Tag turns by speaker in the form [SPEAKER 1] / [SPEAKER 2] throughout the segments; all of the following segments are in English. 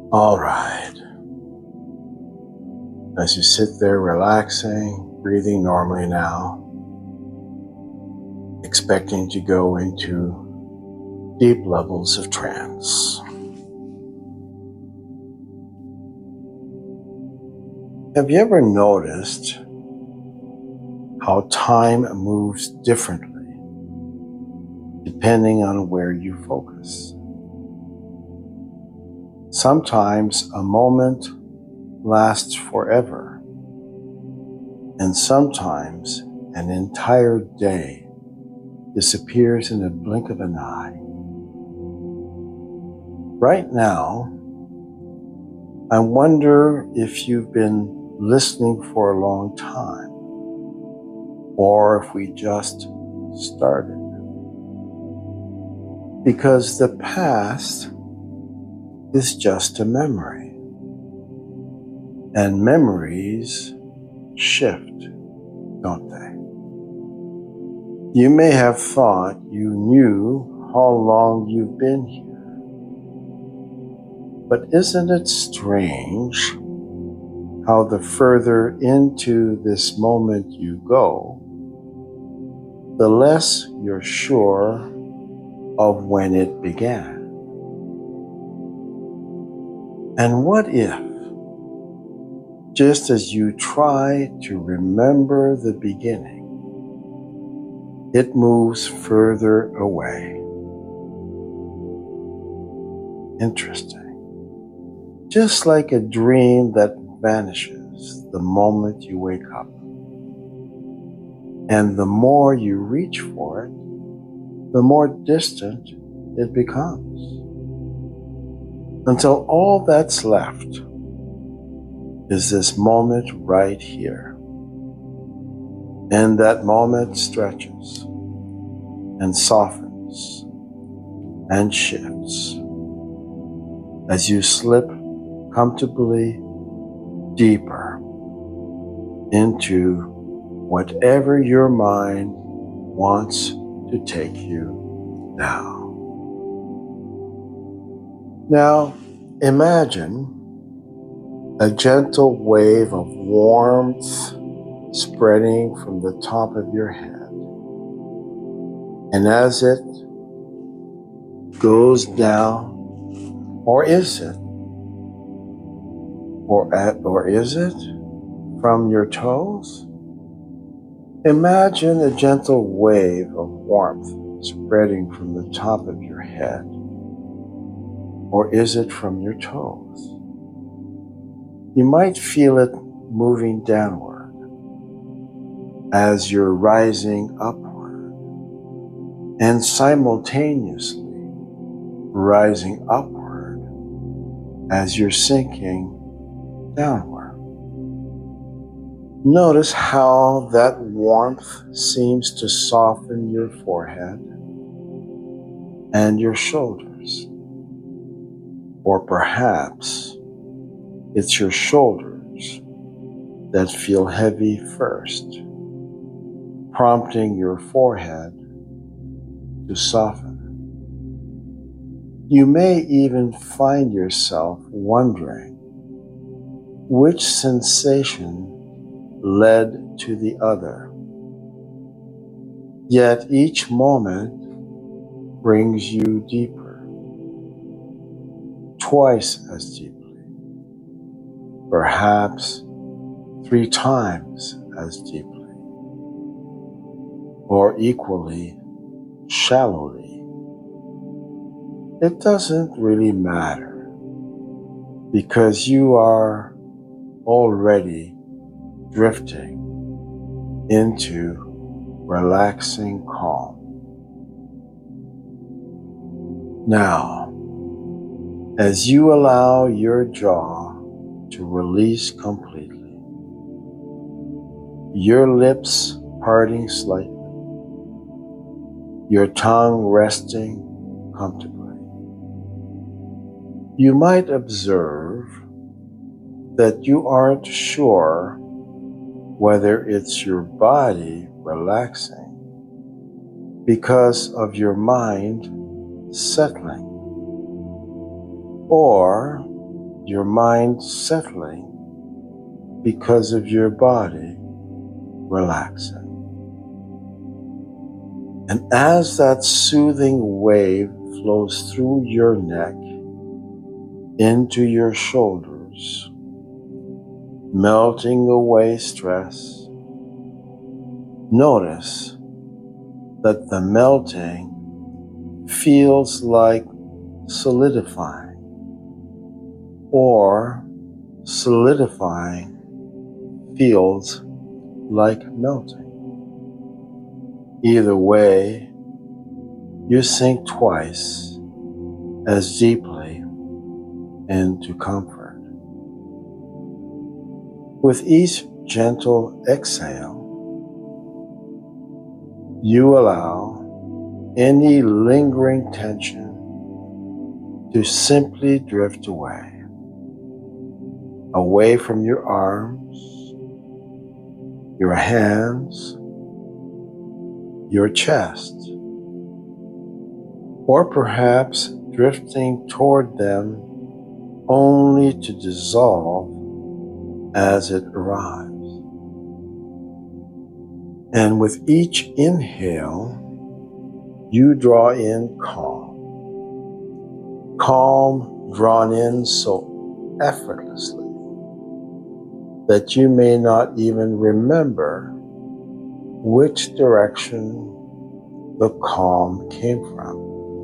[SPEAKER 1] All right. As you sit there relaxing, breathing normally now, expecting to go into deep levels of trance. Have you ever noticed how time moves differently depending on where you focus? Sometimes a moment lasts forever, and sometimes an entire day disappears in a blink of an eye. Right now, I wonder if you've been listening for a long time, or if we just started. Because the past is just a memory, and memories shift, don't they? You may have thought you knew how long you've been here, but isn't it strange how the further into this moment you go, the less you're sure of when it began? And what if, just as you try to remember the beginning, it moves further away? Interesting. Just like a dream that vanishes the moment you wake up. And the more you reach for it, the more distant it becomes. Until all that's left is this moment right here. And that moment stretches and softens and shifts as you slip comfortably deeper into whatever your mind wants to take you now. Now, imagine a gentle wave of warmth spreading from the top of your head. And as it goes down, or is it? Or is it from your toes? Imagine a gentle wave of warmth spreading from the top of your head. Or is it from your toes? You might feel it moving downward as you're rising upward, and simultaneously rising upward as you're sinking downward. Notice how that warmth seems to soften your forehead and your shoulders. Or perhaps it's your shoulders that feel heavy first, prompting your forehead to soften. You may even find yourself wondering which sensation led to the other. Yet each moment brings you deeper, twice as deeply, perhaps 3 times as deeply, or equally shallowly. It doesn't really matter, because you are already drifting into relaxing calm. Now, as you allow your jaw to release completely, your lips parting slightly, your tongue resting comfortably, you might observe that you aren't sure whether it's your body relaxing because of your mind settling, or your mind settling because of your body relaxing. And as that soothing wave flows through your neck into your shoulders, melting away stress, notice that the melting feels like solidifying, or solidifying feels like melting. Either way, you sink twice as deeply into comfort. With each gentle exhale, you allow any lingering tension to simply drift away from your arms, your hands, your chest, or perhaps drifting toward them only to dissolve as it arrives. And with each inhale, you draw in calm. Calm drawn in so effortlessly that you may not even remember which direction the calm came from.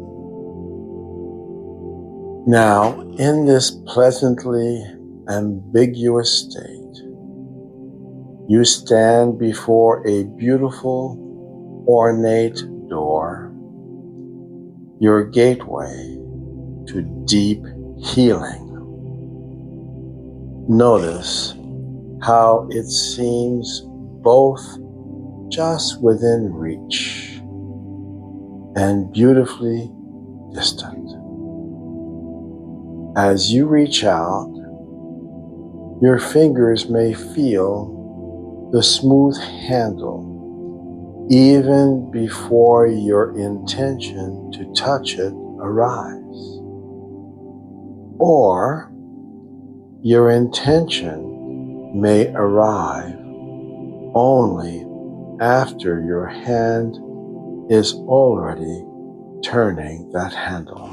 [SPEAKER 1] Now, in this pleasantly ambiguous state, you stand before a beautiful, ornate door, your gateway to deep healing. Notice how it seems both just within reach and beautifully distant. As you reach out, your fingers may feel the smooth handle even before your intention to touch it arrives. Or your intention may arrive only after your hand is already turning that handle.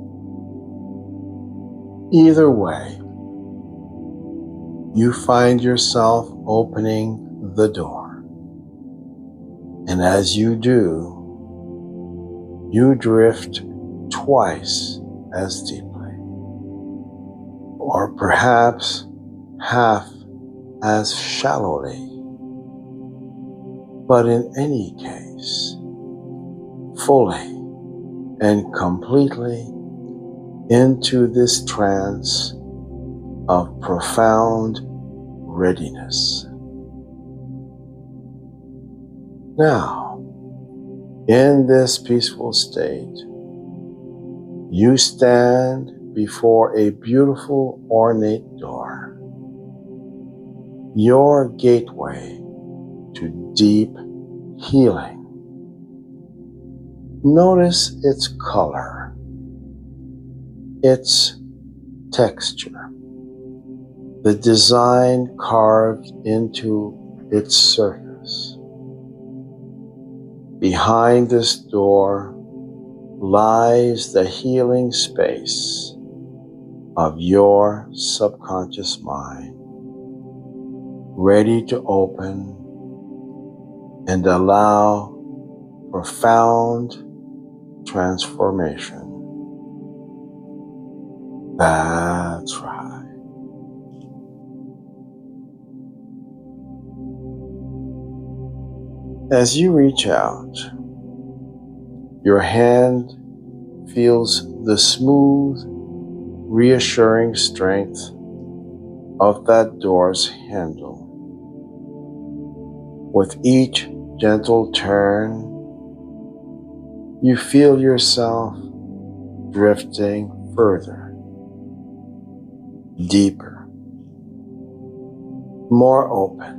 [SPEAKER 1] Either way, you find yourself opening the door. And as you do, you drift twice as deeply, or perhaps half as shallowly. But in any case, fully and completely into this trance of profound readiness. Now, in this peaceful state, you stand before a beautiful, ornate door, your gateway to deep healing. Notice its color, its texture, the design carved into its surface. Behind this door lies the healing space of your subconscious mind, ready to open and allow profound transformation. That's right. As you reach out, your hand feels the smooth, reassuring strength of that door's handle. With each gentle turn, you feel yourself drifting further, deeper, more open.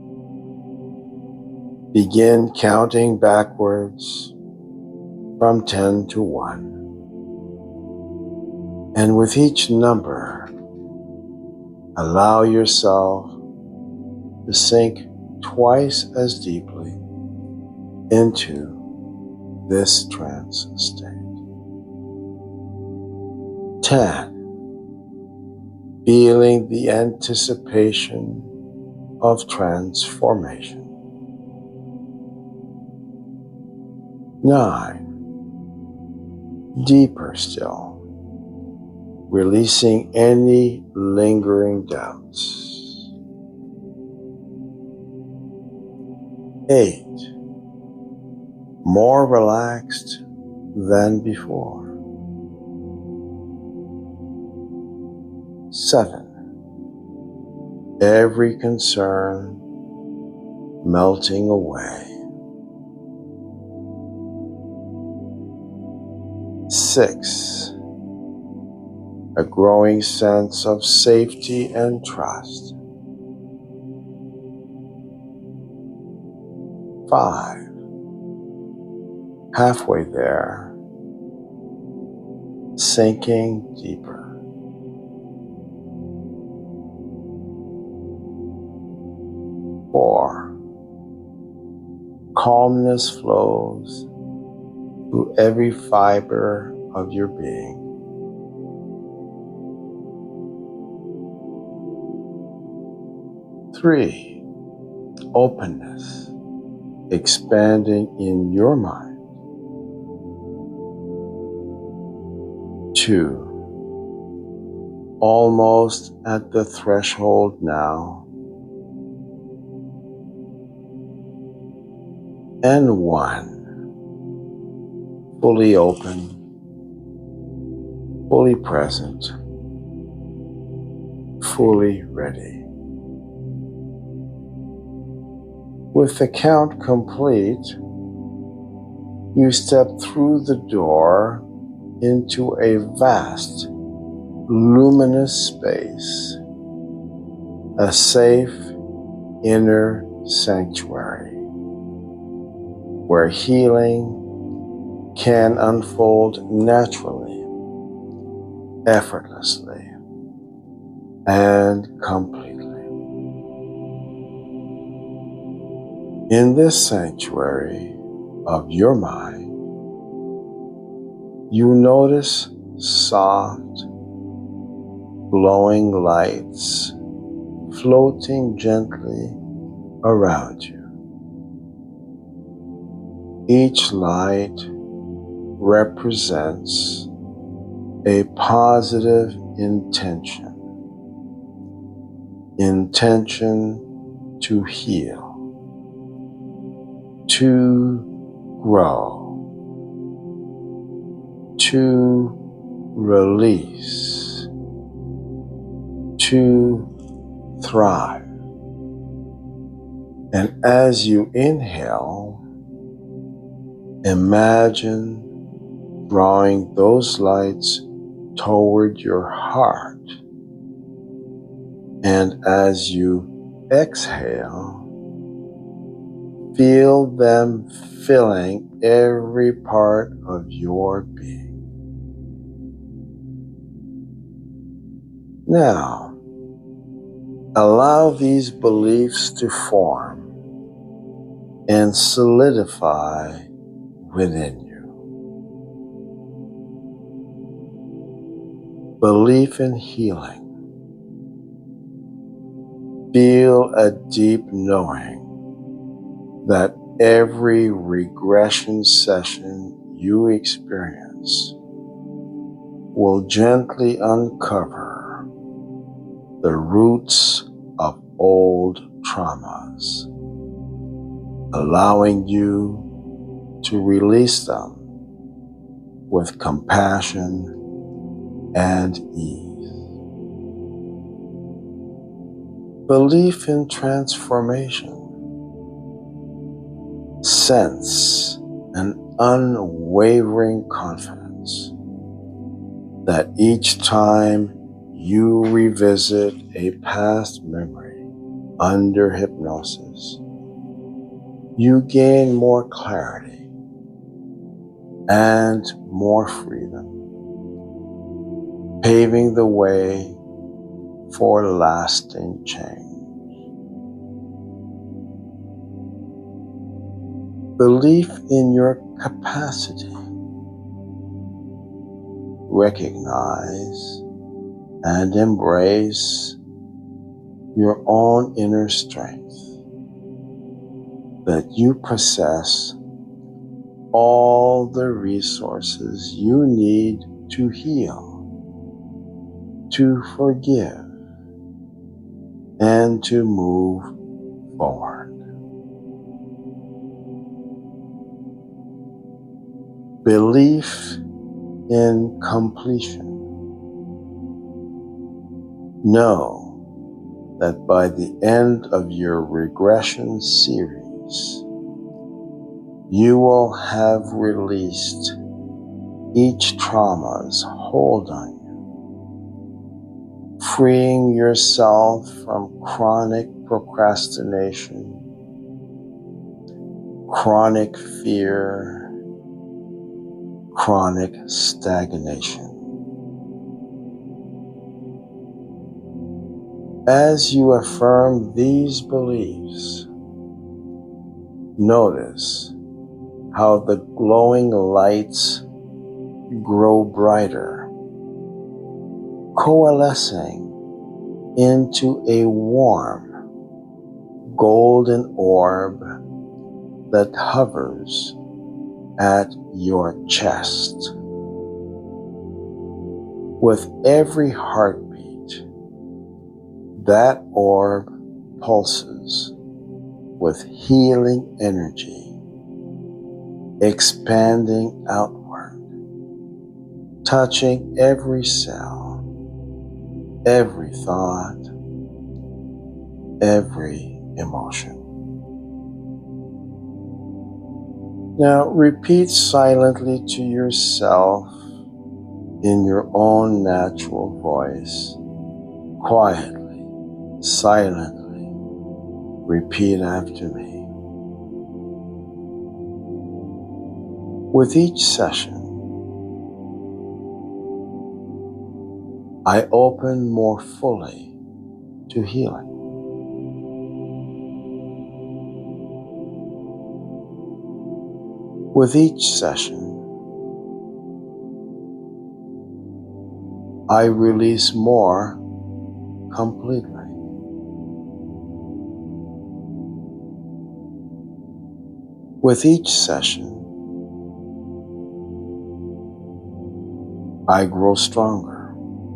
[SPEAKER 1] Begin counting backwards from 10 to 1. And with each number, Allow yourself to sink twice as deeply into this trance state. 10. Feeling the anticipation of transformation. 9. Deeper still, releasing any lingering doubts. 8. More relaxed than before. 7. Every concern melting away. 6. A growing sense of safety and trust. 5. Halfway there, sinking deeper. 4. Calmness flows through every fiber of your being. 3. Openness expanding in your mind. 2. Almost at the threshold now. And 1. Fully open, fully present, fully ready. With the count complete, you step through the door into a vast, luminous space, a safe inner sanctuary where healing can unfold naturally, effortlessly, and completely. In this sanctuary of your mind, you notice soft, glowing lights floating gently around you. Each light represents a positive intention to heal, to grow, to release, to thrive. And as you inhale, imagine drawing those lights toward your heart. And as you exhale, feel them filling every part of your being. Now, allow these beliefs to form and solidify within you. Belief in healing. Feel a deep knowing that every regression session you experience will gently uncover the roots of old traumas, allowing you to release them with compassion and ease. Belief in transformation. Sense an unwavering confidence that each time you revisit a past memory under hypnosis, you gain more clarity and more freedom, paving the way for lasting change. Belief in your capacity. Recognize and embrace your own inner strength, that you possess all the resources you need to heal, to forgive, and to move forward. Belief in completion. Know that by the end of your regression series, you will have released each trauma's hold on you, freeing yourself from chronic procrastination, chronic fear, chronic stagnation. As you affirm these beliefs, notice how the glowing lights grow brighter, coalescing into a warm, golden orb that hovers at your chest. With every heartbeat, that orb pulses with healing energy, expanding outward, touching every cell, every thought, every emotion. Now repeat silently to yourself in your own natural voice, quietly, silently. Repeat after me. With each session, I open more fully to healing. With each session, I release more completely. With each session, I grow stronger,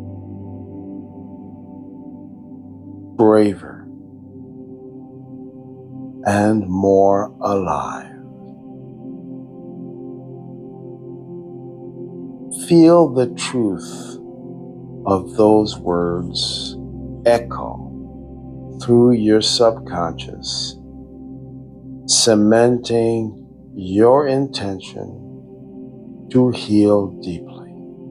[SPEAKER 1] braver, and more alive. Feel the truth of those words echo through your subconscious, cementing your intention to heal deeply.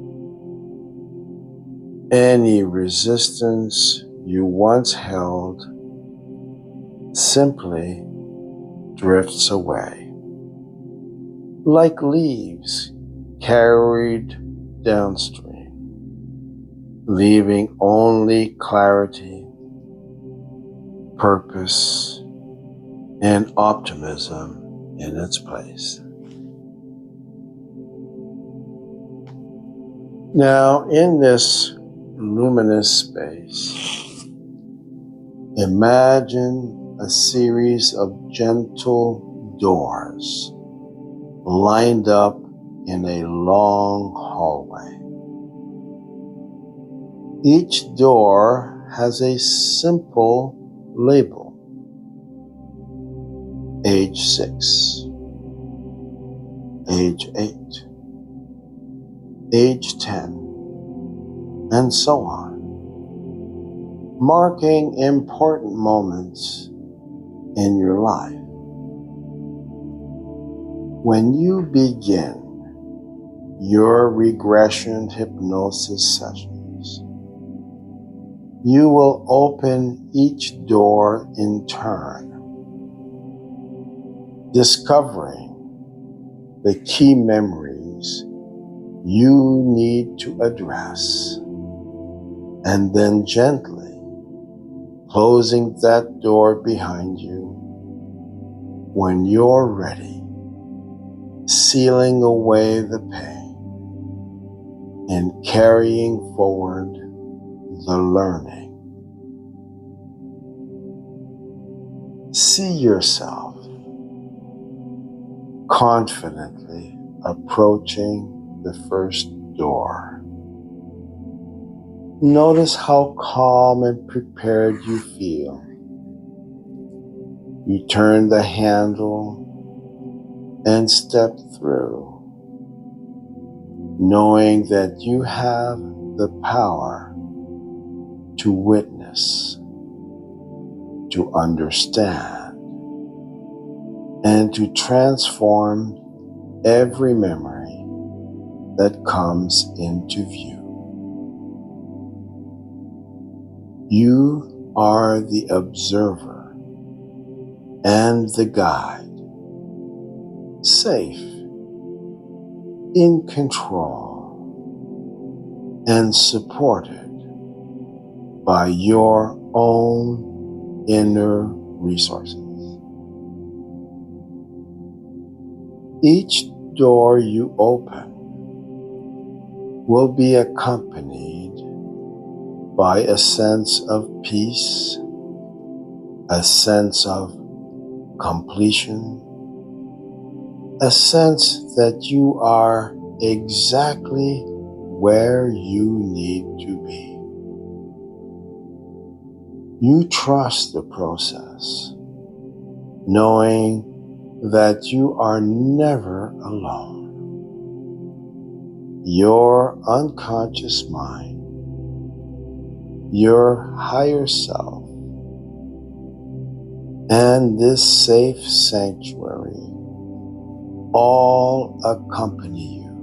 [SPEAKER 1] Any resistance you once held simply drifts away, like leaves carried downstream, leaving only clarity, purpose, and optimism in its place. Now, in this luminous space, imagine a series of gentle doors lined up in a long hallway. Each door has a simple label: age 6, age 8, age 10, and so on, marking important moments in your life. When you begin your regression hypnosis sessions, you will open each door in turn, discovering the key memories you need to address, and then gently closing that door behind you when you're ready, sealing away the pain and carrying forward the learning. See yourself confidently approaching the first door. Notice how calm and prepared you feel. You turn the handle and step through, knowing that you have the power to witness, to understand, and to transform every memory that comes into view. You are the observer and the guide, safe, in control, and supported by your own inner resources. Each door you open will be accompanied by a sense of peace, a sense of completion, a sense that you are exactly where you need to be. You trust the process, knowing that you are never alone. Your unconscious mind, your higher self, and this safe sanctuary all accompany you,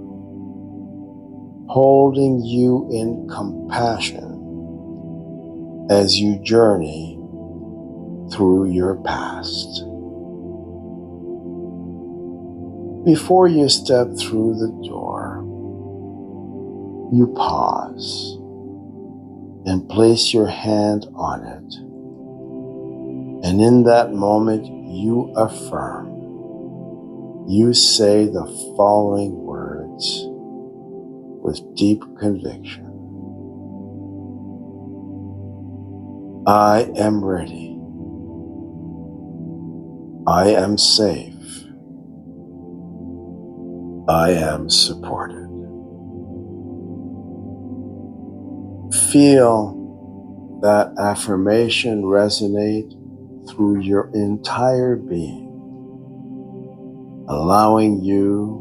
[SPEAKER 1] holding you in compassion as you journey through your past. Before you step through the door, you pause and place your hand on it. And in that moment, you affirm. You say the following words with deep conviction. I am ready. I am safe. I am supported. Feel that affirmation resonate through your entire being, allowing you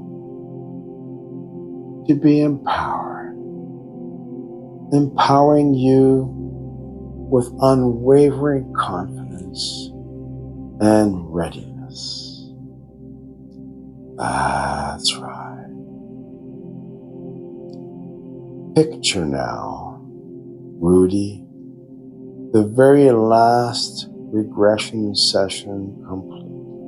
[SPEAKER 1] to be empowered, empowering you with unwavering confidence and readiness. That's right. Picture now, Rudy, the very last regression session complete.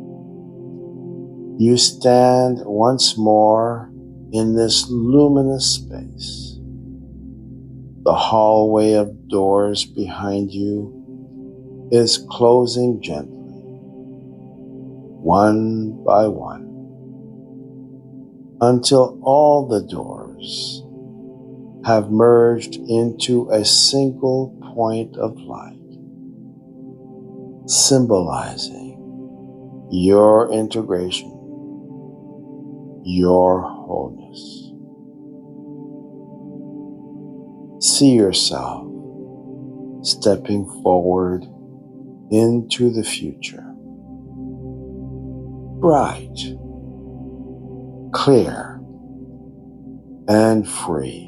[SPEAKER 1] You stand once more in this luminous space. The hallway of doors behind you is closing gently, one by one, until all the doors have merged into a single point of light, symbolizing your integration, your wholeness. See yourself stepping forward into the future, bright, clear, and free.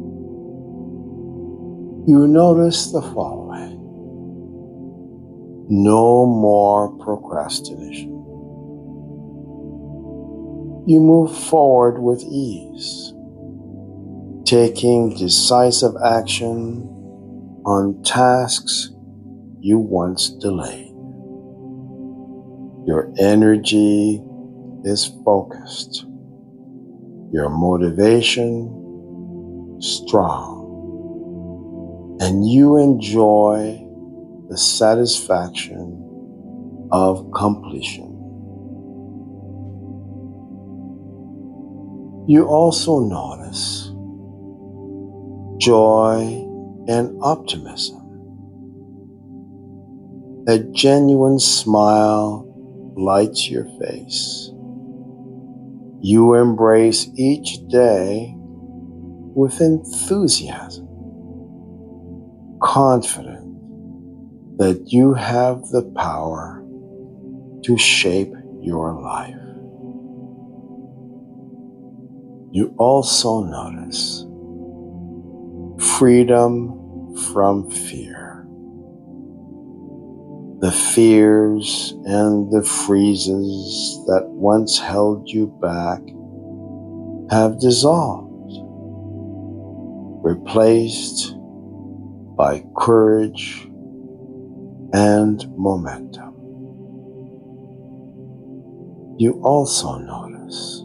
[SPEAKER 1] You notice the following. No more procrastination. You move forward with ease, taking decisive action on tasks you once delayed. Your energy is focused, your motivation strong, and you enjoy the satisfaction of completion. You also notice joy and optimism. A genuine smile lights your face. You embrace each day with enthusiasm, confident that you have the power to shape your life. You also notice freedom from fear. The fears and the freezes that once held you back have dissolved, replaced by courage and momentum. You also notice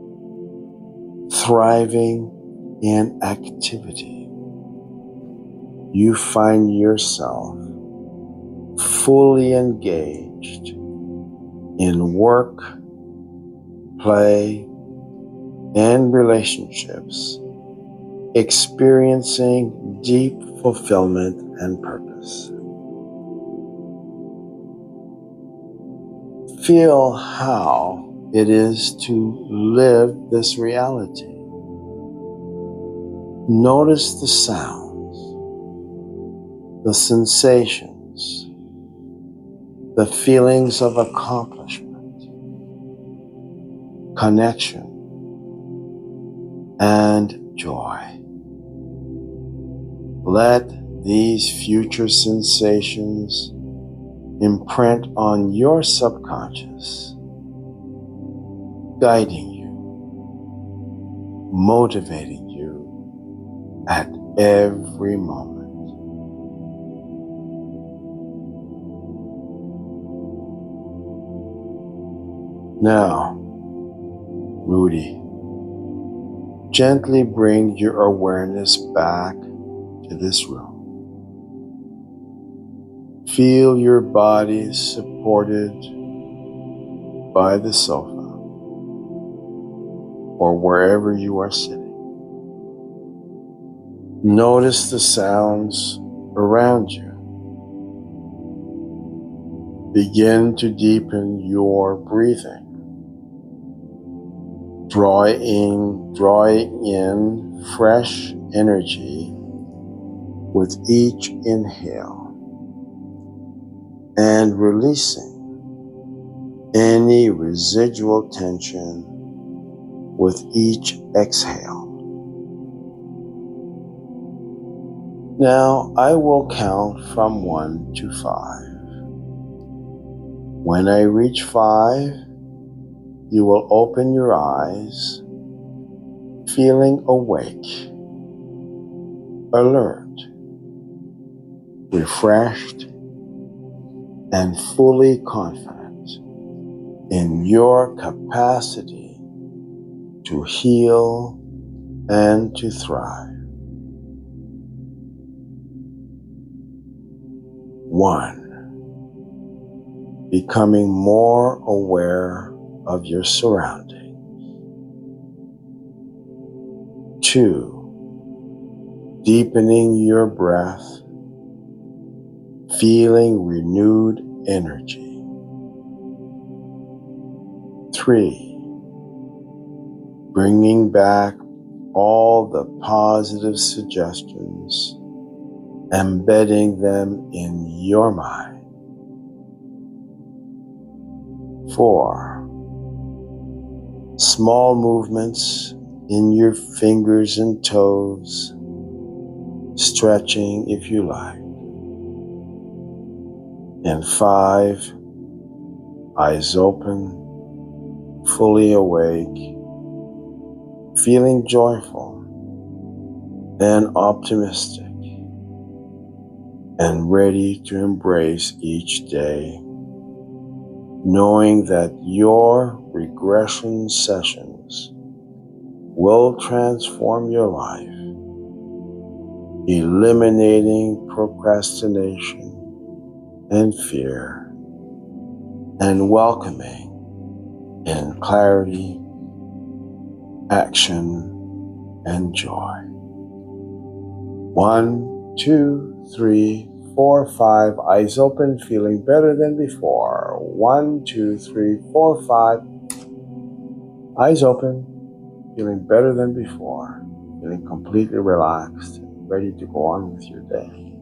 [SPEAKER 1] thriving in activity. You find yourself fully engaged in work, play, and relationships, experiencing deep fulfillment and purpose. Feel how it is to live this reality. Notice the sounds, the sensations, the feelings of accomplishment, connection, and joy. Let these future sensations imprint on your subconscious, guiding you, motivating you at every moment. Now, Rudy, gently bring your awareness back to this room. Feel your body supported by the sofa or wherever you are sitting. Notice the sounds around you. Begin to deepen your breathing. Drawing in fresh energy with each inhale and releasing any residual tension with each exhale. Now I will count from 1 to 5. When I reach 5, you will open your eyes, feeling awake, alert, refreshed, and fully confident in your capacity to heal and to thrive. 1. Becoming more aware of your surroundings. 2. Deepening your breath, feeling renewed energy. 3. Bringing back all the positive suggestions, embedding them in your mind. 4. Small movements in your fingers and toes, stretching if you like. And 5, eyes open, fully awake, feeling joyful and optimistic, and ready to embrace each day, knowing that your regression sessions will transform your life, eliminating procrastination and fear, and welcoming in clarity, action, and joy. 1, 2, 3, 4, 5. Eyes open, feeling better than before. 1, 2, 3, 4, 5. Eyes open, feeling better than before. Feeling completely relaxed, ready to go on with your day.